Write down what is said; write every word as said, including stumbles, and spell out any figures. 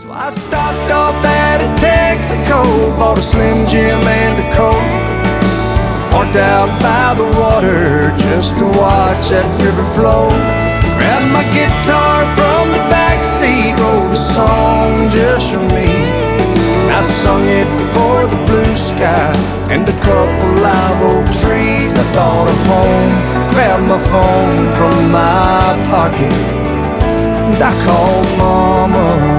I stopped off at a Texaco, bought a Slim Jim and a Coke. Parked out by the water just to watch that river flow. Grabbed my guitar from the backseat, wrote a song just for me. I sung it for the blue sky and a couple live oak trees. I thought of home, grabbed my phone from my pocket, and I called Mama.